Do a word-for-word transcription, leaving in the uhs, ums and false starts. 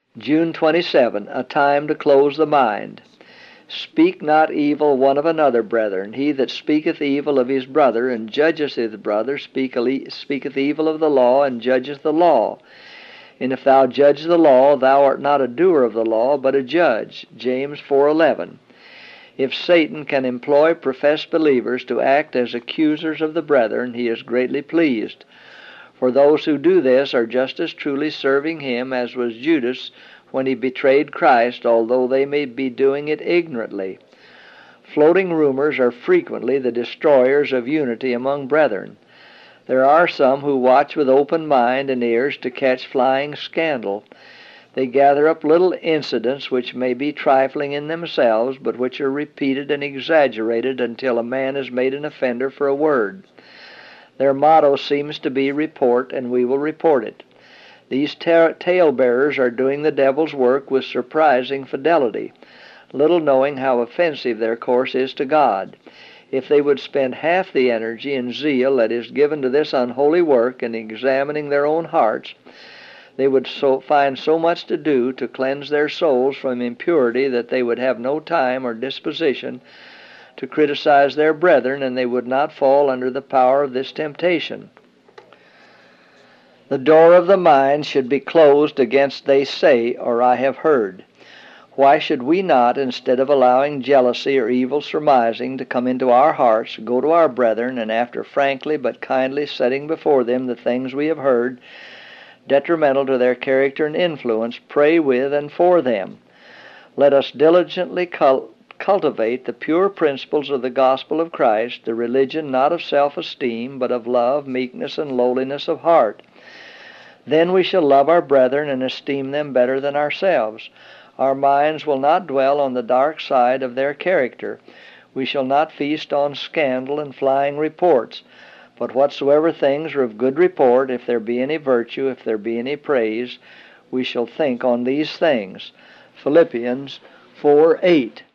June twenty-seventh, a time to close the mind. Speak not evil one of another, brethren. He that speaketh evil of his brother, and judgeth his brother, speaketh evil of the law, and judgeth the law. And if thou judge the law, thou art not a doer of the law, but a judge. James four eleven. If Satan can employ professed believers to act as accusers of the brethren, he is greatly pleased. For those who do this are just as truly serving him as was Judas when he betrayed Christ, although they may be doing it ignorantly. Floating rumors are frequently the destroyers of unity among brethren. There are some who watch with open mind and ears to catch flying scandal. They gather up little incidents which may be trifling in themselves, but which are repeated and exaggerated until a man is made an offender for a word. Their motto seems to be report, and we will report it. These tale-bearers are doing the devil's work with surprising fidelity, little knowing how offensive their course is to God. If they would spend half the energy and zeal that is given to this unholy work in examining their own hearts, they would so find so much to do to cleanse their souls from impurity that they would have no time or disposition to criticize their brethren, and they would not fall under the power of this temptation. The door of the mind should be closed against they say, or I have heard. Why should we not, instead of allowing jealousy or evil surmising to come into our hearts, go to our brethren, and after frankly but kindly setting before them the things we have heard, detrimental to their character and influence, pray with and for them? Let us diligently cul- cultivate the pure principles of the gospel of Christ, the religion not of self-esteem, but of love, meekness, and lowliness of heart. Then we shall love our brethren and esteem them better than ourselves. Our minds will not dwell on the dark side of their character. We shall not feast on scandal and flying reports. But whatsoever things are of good report, if there be any virtue, if there be any praise, we shall think on these things. Philippians four eight.